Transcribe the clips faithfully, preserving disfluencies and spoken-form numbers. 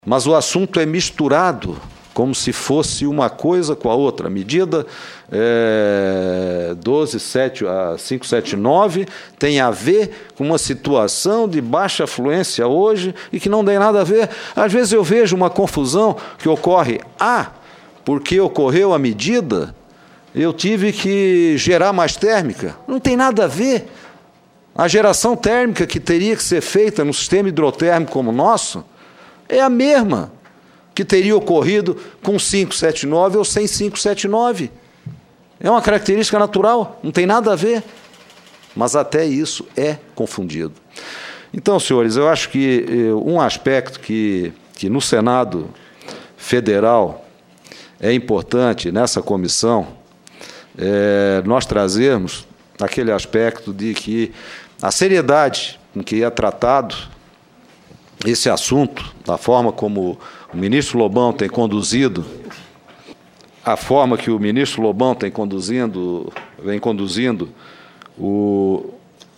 Mas o assunto é misturado, como se fosse uma coisa com a outra. A medida é, doze sete, a quinhentos e setenta e nove tem a ver com uma situação de baixa afluência hoje e que não tem nada a ver. Às vezes eu vejo uma confusão que ocorre. Ah, porque ocorreu a medida, eu tive que gerar mais térmica. Não tem nada a ver. A geração térmica que teria que ser feita no sistema hidrotérmico como o nosso é a mesma que teria ocorrido com quinhentos e setenta e nove ou sem quinhentos e setenta e nove. É uma característica natural, não tem nada a ver. Mas até isso é confundido. Então, senhores, eu acho que um aspecto que, que no Senado Federal é importante nessa comissão é nós trazermos aquele aspecto de que a seriedade com que é tratado esse assunto, da forma como o ministro Lobão tem conduzido, a forma que o ministro Lobão tem conduzindo, vem conduzindo o,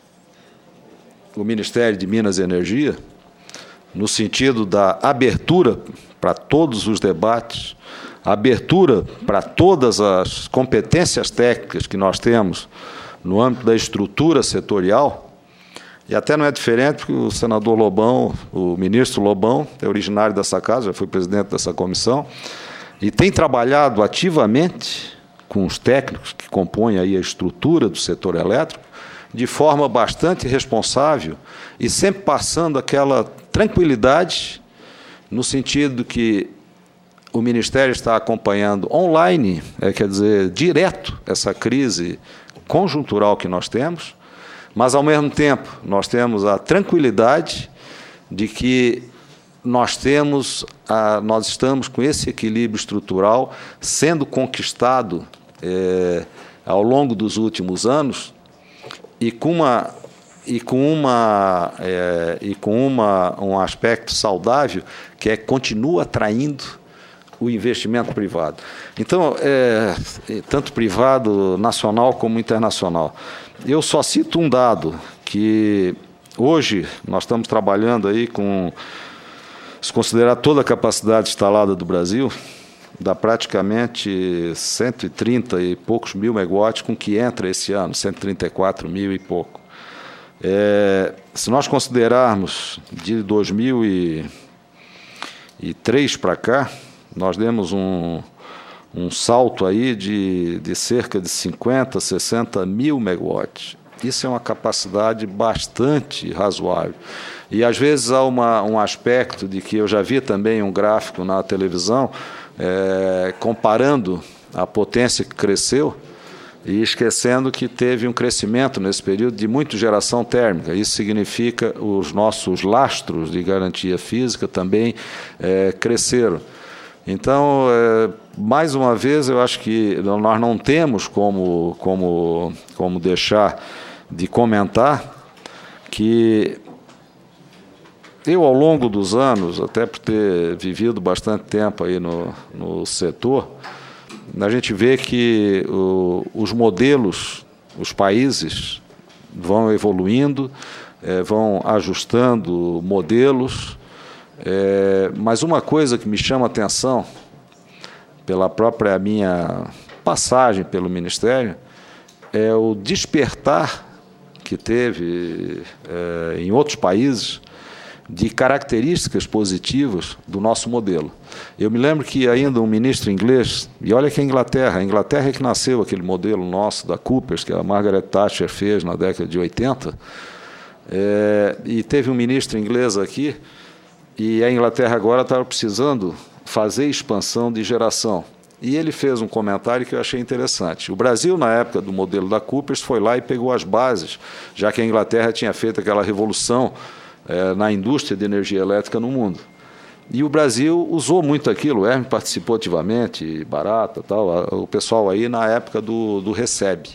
o Ministério de Minas e Energia, no sentido da abertura para todos os debates, abertura para todas as competências técnicas que nós temos no âmbito da estrutura setorial. E até não é diferente, porque o senador Lobão, o ministro Lobão, é originário dessa casa, já foi presidente dessa comissão, e tem trabalhado ativamente com os técnicos que compõem aí a estrutura do setor elétrico, de forma bastante responsável e sempre passando aquela tranquilidade, no sentido que o Ministério está acompanhando online, é, quer dizer, direto, essa crise conjuntural que nós temos, mas, ao mesmo tempo, nós temos a tranquilidade de que nós, temos a, nós estamos com esse equilíbrio estrutural sendo conquistado é, ao longo dos últimos anos e com, uma, e com, uma, é, e com uma, um aspecto saudável que é continua atraindo o investimento privado. Então, é, tanto privado, nacional como internacional. Eu só cito um dado, que hoje nós estamos trabalhando aí com, se considerar toda a capacidade instalada do Brasil, dá praticamente cento e trinta e poucos mil megawatts com que entra esse ano, cento e trinta e quatro mil e pouco. É, se nós considerarmos de dois mil e três para cá, nós demos um, um salto aí de, de cerca de cinquenta, sessenta mil megawatts. Isso é uma capacidade bastante razoável. E, às vezes, há uma, um aspecto de que eu já vi também um gráfico na televisão, é, comparando a potência que cresceu e esquecendo que teve um crescimento nesse período de muita geração térmica. Isso significa os nossos lastros de garantia física também é, cresceram. Então, é, mais uma vez, eu acho que nós não temos como, como, como deixar de comentar que eu, ao longo dos anos, até por ter vivido bastante tempo aí no, no setor, a gente vê que o, os modelos, os países vão evoluindo, é, vão ajustando modelos. É, mas uma coisa que me chama a atenção, pela própria minha passagem pelo Ministério, é o despertar que teve é, em outros países de características positivas do nosso modelo. Eu me lembro que ainda um ministro inglês, e olha que a Inglaterra, a Inglaterra é que nasceu aquele modelo nosso da Coopers, que a Margaret Thatcher fez na década de oitenta, é, e teve um ministro inglês aqui. E a Inglaterra agora estava precisando fazer expansão de geração. E ele fez um comentário que eu achei interessante. O Brasil, na época do modelo da Coopers, foi lá e pegou as bases, já que a Inglaterra tinha feito aquela revolução eh, na indústria de energia elétrica no mundo. E o Brasil usou muito aquilo, o Hermes participou ativamente, Barata, tal, o pessoal aí na época do, do RECEB.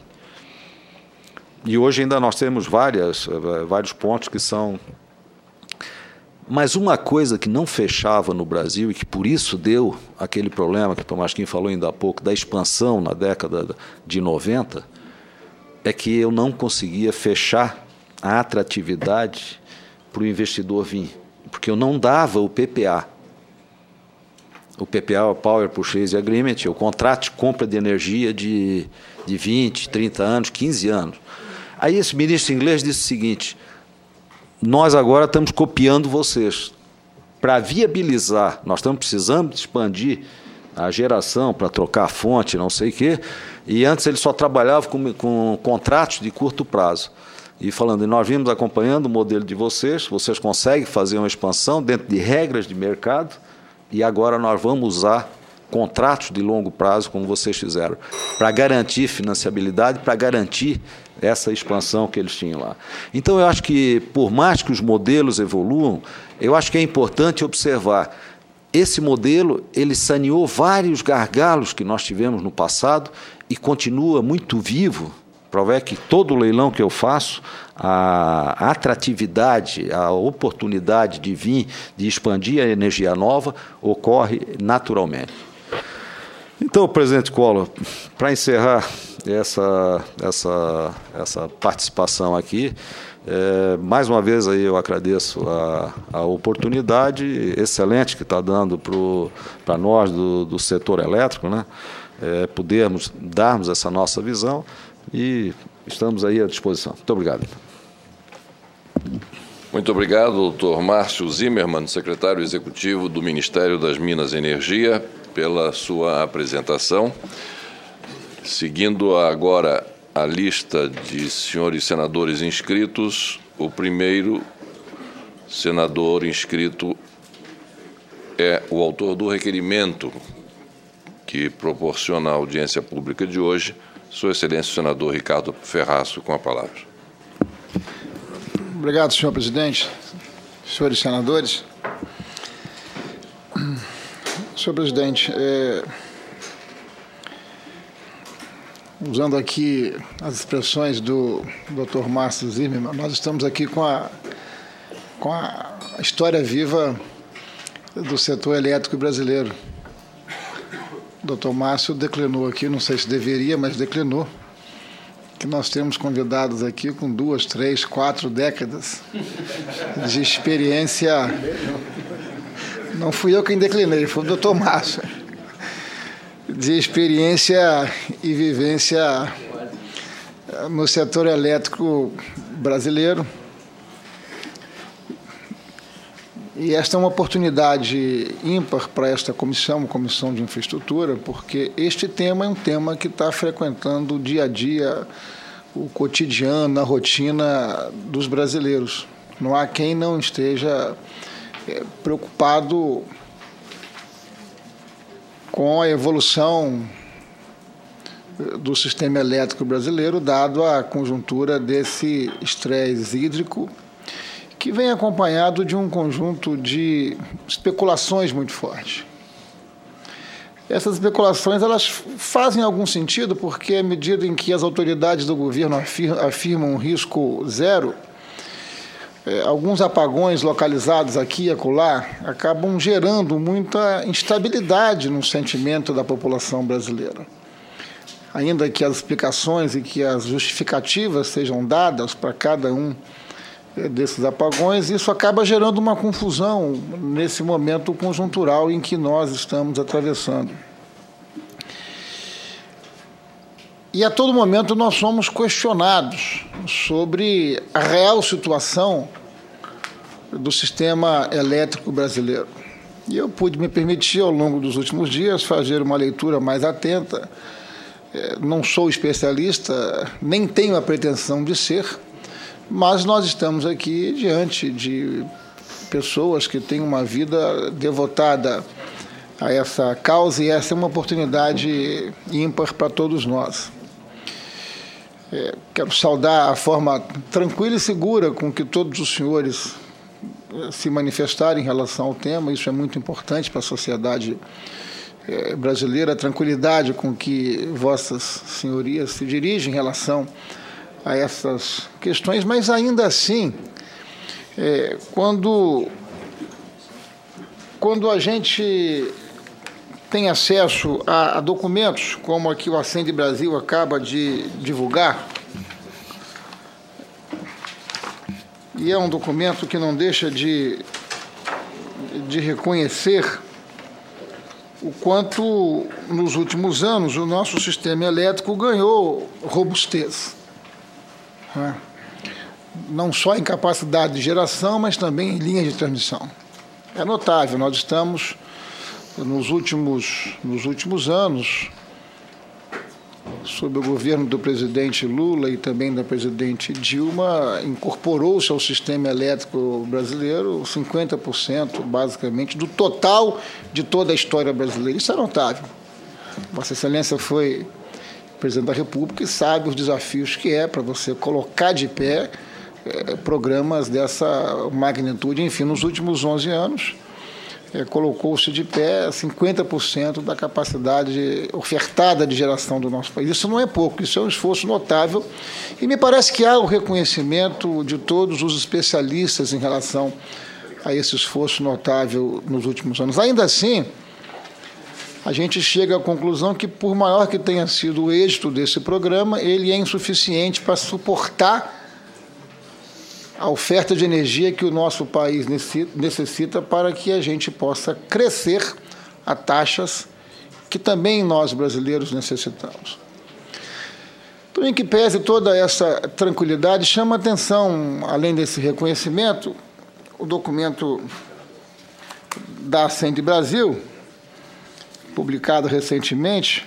E hoje ainda nós temos várias, vários pontos que são... Mas uma coisa que não fechava no Brasil e que por isso deu aquele problema que o Tomasquim falou ainda há pouco, da expansão na década de noventa, é que eu não conseguia fechar a atratividade para o investidor vir, porque eu não dava o P P A. o P P A, o Power Purchase Agreement, o contrato de compra de energia de, de vinte, trinta anos, quinze anos. Aí esse ministro inglês disse o seguinte: nós agora estamos copiando vocês. Para viabilizar, nós estamos precisando expandir a geração para trocar a fonte, não sei o quê, e antes ele só trabalhava com, com contratos de curto prazo. E falando, nós vimos acompanhando o modelo de vocês, vocês conseguem fazer uma expansão dentro de regras de mercado, e agora nós vamos usar contratos de longo prazo, como vocês fizeram, para garantir financiabilidade, para garantir essa expansão que eles tinham lá. Então, eu acho que, por mais que os modelos evoluam, eu acho que é importante observar, esse modelo, ele saneou vários gargalos que nós tivemos no passado e continua muito vivo. Prova é que todo leilão que eu faço, a atratividade, a oportunidade de vir, de expandir a energia nova, ocorre naturalmente. Então, presidente Collor, para encerrar essa, essa, essa participação aqui, é, mais uma vez aí eu agradeço a, a oportunidade excelente que está dando para nós do, do setor elétrico, né, é, podermos darmos essa nossa visão, e estamos aí à disposição. Muito obrigado. Muito obrigado, doutor Márcio Zimmermann, secretário executivo do Ministério das Minas e Energia, pela sua apresentação. Seguindo agora a lista de senhores senadores inscritos, o primeiro senador inscrito é o autor do requerimento que proporciona a audiência pública de hoje, Sua Excelência o senador Ricardo Ferraço, com a palavra. Obrigado, senhor presidente, senhores senadores. Senhor presidente, é, usando aqui as expressões do doutor Márcio Zimmermann, nós estamos aqui com a, com a história viva do setor elétrico brasileiro. O doutor Márcio declinou aqui, não sei se deveria, mas declinou, que nós temos convidados aqui com duas, três, quatro décadas de experiência. Não fui eu quem declinei, foi o doutor Márcio. De experiência e vivência no setor elétrico brasileiro. E esta é uma oportunidade ímpar para esta comissão, Comissão de Infraestrutura, porque este tema é um tema que está frequentando o dia a dia, o cotidiano, a rotina dos brasileiros. Não há quem não esteja é, preocupado com a evolução do sistema elétrico brasileiro, dado a conjuntura desse estresse hídrico, que vem acompanhado de um conjunto de especulações muito fortes. Essas especulações elas fazem algum sentido, porque à medida em que as autoridades do governo afirmam um risco zero, é, alguns apagões localizados aqui e acolá acabam gerando muita instabilidade no sentimento da população brasileira. Ainda que as explicações e que as justificativas sejam dadas para cada um desses apagões, isso acaba gerando uma confusão nesse momento conjuntural em que nós estamos atravessando. E a todo momento nós somos questionados sobre a real situação do sistema elétrico brasileiro. E eu pude me permitir, ao longo dos últimos dias, fazer uma leitura mais atenta. Não sou especialista, nem tenho a pretensão de ser, mas nós estamos aqui diante de pessoas que têm uma vida devotada a essa causa, e essa é uma oportunidade ímpar para todos nós. É, quero saudar a forma tranquila e segura com que todos os senhores se manifestaram em relação ao tema. Isso é muito importante para a sociedade é, brasileira, a tranquilidade com que vossas senhorias se dirigem em relação a essas questões, mas ainda assim, é, quando, quando a gente tem acesso a, a documentos, como aqui o Acende Brasil acaba de divulgar, e é um documento que não deixa de, de reconhecer o quanto, nos últimos anos, o nosso sistema elétrico ganhou robustez. Né? Não só em capacidade de geração, mas também em linhas de transmissão. É notável, nós estamos, nos últimos, nos últimos anos, sob o governo do presidente Lula e também da presidente Dilma, incorporou-se ao sistema elétrico brasileiro cinquenta por cento, basicamente, do total de toda a história brasileira. Isso é notável. Vossa Excelência foi presidente da República e sabe os desafios que é para você colocar de pé eh, programas dessa magnitude. Enfim, nos últimos onze anos, É, colocou-se de pé cinquenta por cento da capacidade ofertada de geração do nosso país. Isso não é pouco, isso é um esforço notável e me parece que há o reconhecimento de todos os especialistas em relação a esse esforço notável nos últimos anos. Ainda assim, a gente chega à conclusão que, por maior que tenha sido o êxito desse programa, ele é insuficiente para suportar a oferta de energia que o nosso país necessita para que a gente possa crescer a taxas que também nós brasileiros necessitamos. Por em que pese toda essa tranquilidade, chama a atenção, além desse reconhecimento, o documento da Ascend Brasil, publicado recentemente,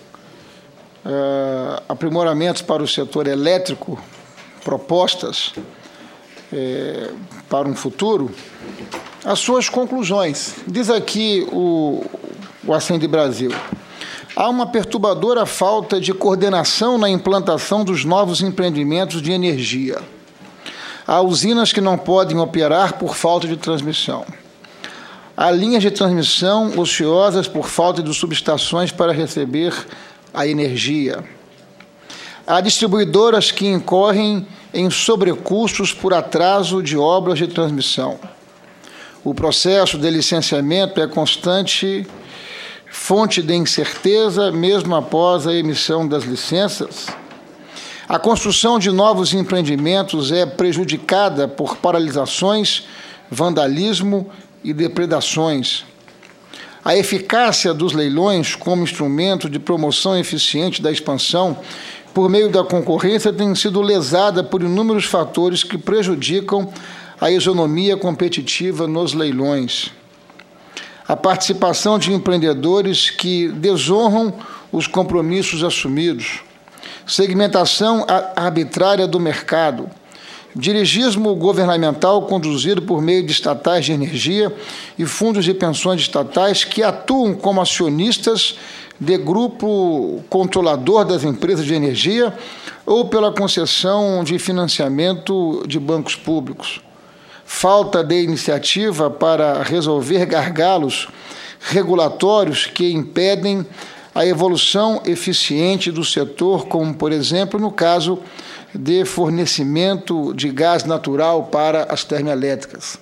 uh, aprimoramentos para o setor elétrico, propostas É, para um futuro, as suas conclusões. Diz aqui o, o Ascend Brasil: há uma perturbadora falta de coordenação na implantação dos novos empreendimentos de energia. Há usinas que não podem operar por falta de transmissão. Há linhas de transmissão ociosas por falta de subestações para receber a energia. Há distribuidoras que incorrem em sobrecustos por atraso de obras de transmissão. O processo de licenciamento é constante fonte de incerteza, mesmo após a emissão das licenças. A construção de novos empreendimentos é prejudicada por paralisações, vandalismo e depredações. A eficácia dos leilões como instrumento de promoção eficiente da expansão por meio da concorrência tem sido lesada por inúmeros fatores que prejudicam a isonomia competitiva nos leilões. A participação de empreendedores que desonram os compromissos assumidos, segmentação arbitrária do mercado, dirigismo governamental conduzido por meio de estatais de energia e fundos de pensões estatais que atuam como acionistas de grupo controlador das empresas de energia ou pela concessão de financiamento de bancos públicos. Falta de iniciativa para resolver gargalos regulatórios que impedem a evolução eficiente do setor, como, por exemplo, no caso de fornecimento de gás natural para as termoelétricas.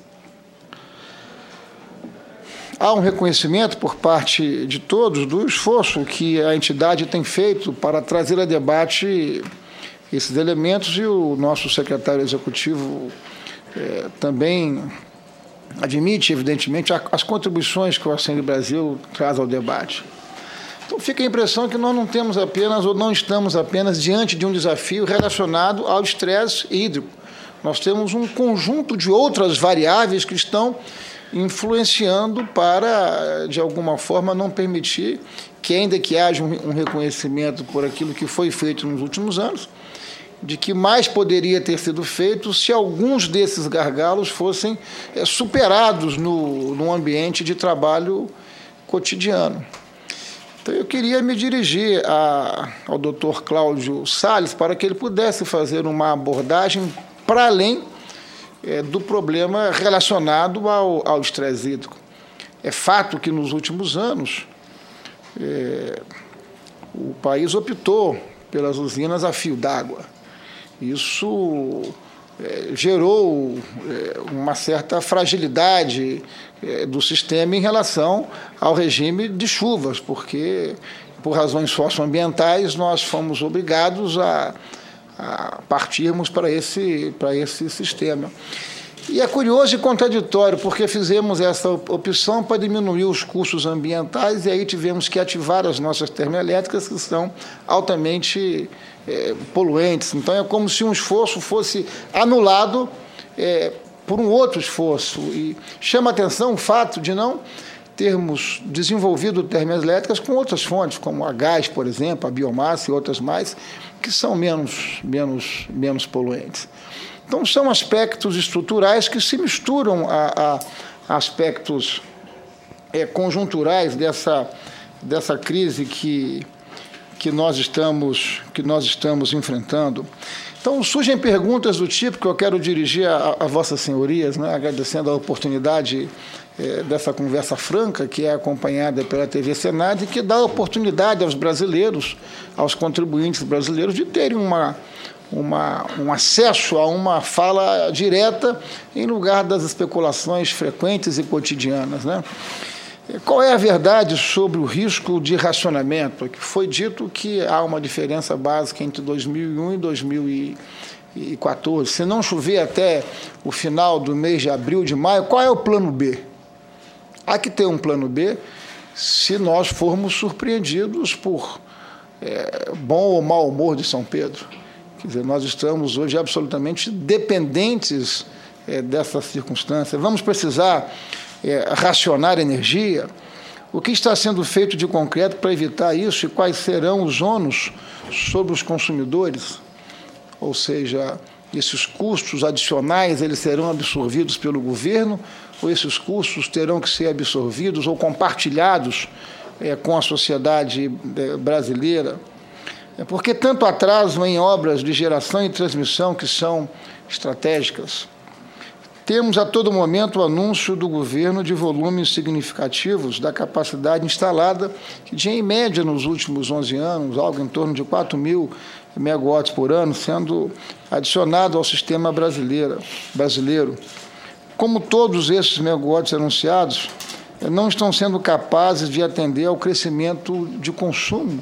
Há um reconhecimento por parte de todos do esforço que a entidade tem feito para trazer a debate esses elementos e o nosso secretário executivo eh, também admite, evidentemente, as contribuições que o Ascend Brasil traz ao debate. Então, fica a impressão que nós não temos apenas, ou não estamos apenas, diante de um desafio relacionado ao estresse hídrico. Nós temos um conjunto de outras variáveis que estão influenciando para, de alguma forma, não permitir que, ainda que haja um, um reconhecimento por aquilo que foi feito nos últimos anos, de que mais poderia ter sido feito se alguns desses gargalos fossem é, superados no, no ambiente de trabalho cotidiano. Então, eu queria me dirigir a, ao doutor Cláudio Salles para que ele pudesse fazer uma abordagem para além é, do problema relacionado ao, ao estresse hídrico. É fato que, nos últimos anos, é, o país optou pelas usinas a fio d'água. Isso é, gerou é, uma certa fragilidade é, do sistema em relação ao regime de chuvas, porque, por razões socioambientais, nós fomos obrigados a, a partirmos para esse, para esse sistema. E é curioso e contraditório, porque fizemos essa opção para diminuir os custos ambientais e aí tivemos que ativar as nossas termoelétricas, que são altamente é, poluentes. Então, é como se um esforço fosse anulado é, por um outro esforço. E chama a atenção o fato de não termos desenvolvido termoelétricas com outras fontes, como a gás, por exemplo, a biomassa e outras mais, que são menos, menos, menos poluentes. Então, são aspectos estruturais que se misturam a, a aspectos é, conjunturais dessa, dessa crise que, que, nós estamos, que nós estamos enfrentando. Então, surgem perguntas do tipo que eu quero dirigir a, a vossas senhorias, né, agradecendo a oportunidade é, dessa conversa franca, que é acompanhada pela T V Senado, e que dá oportunidade aos brasileiros, aos contribuintes brasileiros, de terem uma... Uma, um acesso a uma fala direta em lugar das especulações frequentes e cotidianas, né? Qual é a verdade sobre o risco de racionamento? Que foi dito que há uma diferença básica entre dois mil e um e dois mil e quatorze. Se não chover até o final do mês de abril, de maio, qual é o plano B? Há que ter um plano B se nós formos surpreendidos por é, bom ou mau humor de São Pedro. Quer dizer, nós estamos hoje absolutamente dependentes é, dessa circunstância. Vamos precisar é, racionar energia. O que está sendo feito de concreto para evitar isso e quais serão os ônus sobre os consumidores? Ou seja, esses custos adicionais, eles serão absorvidos pelo governo ou esses custos terão que ser absorvidos ou compartilhados é, com a sociedade é, brasileira? Por que tanto atraso em obras de geração e transmissão que são estratégicas? Temos a todo momento o anúncio do governo de volumes significativos da capacidade instalada, que em média nos últimos onze anos, algo em torno de quatro mil megawatts por ano, sendo adicionado ao sistema brasileiro. brasileiro. Como todos esses megawatts anunciados, não estão sendo capazes de atender ao crescimento de consumo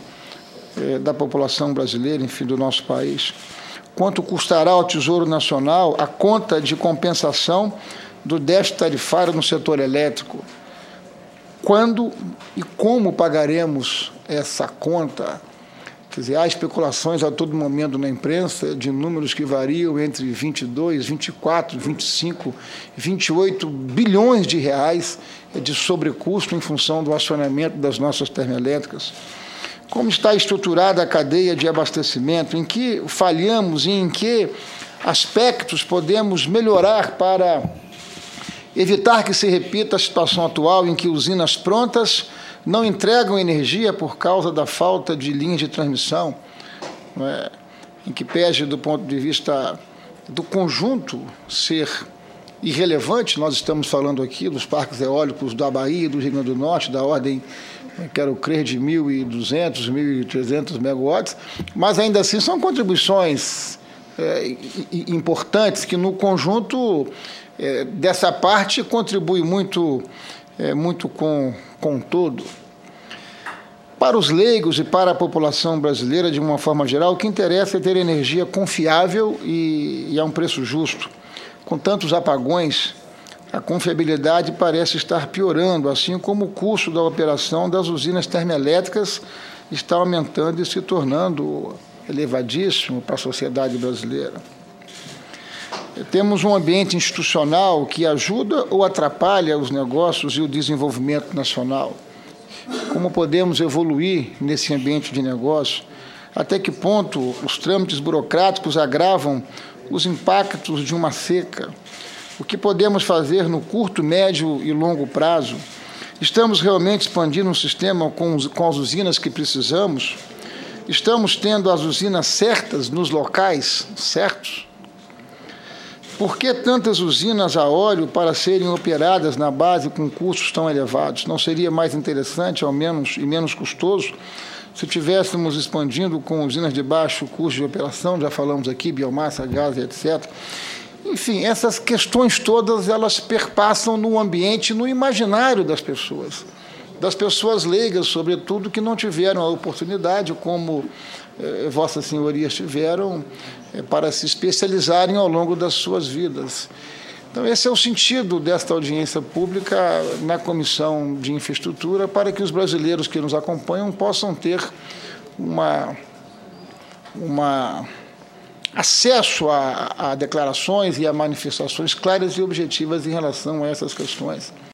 da população brasileira, enfim, do nosso país. Quanto custará ao Tesouro Nacional a conta de compensação do déficit tarifário no setor elétrico? Quando e como pagaremos essa conta? Quer dizer, há especulações a todo momento na imprensa de números que variam entre vinte e dois, vinte e quatro, vinte e cinco, vinte e oito bilhões de reais de sobrecusto em função do acionamento das nossas termoelétricas. Como está estruturada a cadeia de abastecimento, em que falhamos e em que aspectos podemos melhorar para evitar que se repita a situação atual em que usinas prontas não entregam energia por causa da falta de linhas de transmissão, não é? Em que pese do ponto de vista do conjunto ser irrelevante. Nós estamos falando aqui dos parques eólicos da Bahia e do Rio Grande do Norte, da ordem, quero crer, de mil e duzentos, mil e trezentos megawatts, mas ainda assim são contribuições é, importantes que no conjunto é, dessa parte contribui muito, é, muito com, com todo. Para os leigos e para a população brasileira, de uma forma geral, o que interessa é ter energia confiável e, e a um preço justo. Com tantos apagões, a confiabilidade parece estar piorando, assim como o custo da operação das usinas termoelétricas está aumentando e se tornando elevadíssimo para a sociedade brasileira. Temos um ambiente institucional que ajuda ou atrapalha os negócios e o desenvolvimento nacional. Como podemos evoluir nesse ambiente de negócio? Até que ponto os trâmites burocráticos agravam os impactos de uma seca? O que podemos fazer no curto, médio e longo prazo? Estamos realmente expandindo um sistema com, com as usinas que precisamos? Estamos tendo as usinas certas nos locais certos? Por que tantas usinas a óleo para serem operadas na base com custos tão elevados? Não seria mais interessante, ao menos e menos custoso, se estivéssemos expandindo com usinas de baixo custo de operação? Já falamos aqui, biomassa, gás, etcétera. Enfim, essas questões todas, elas perpassam no ambiente, no imaginário das pessoas, das pessoas leigas, sobretudo, que não tiveram a oportunidade, como eh, vossas senhorias tiveram, eh, para se especializarem ao longo das suas vidas. Então, esse é o sentido desta audiência pública na Comissão de Infraestrutura, para que os brasileiros que nos acompanham possam ter uma, uma acesso a, a declarações e a manifestações claras e objetivas em relação a essas questões.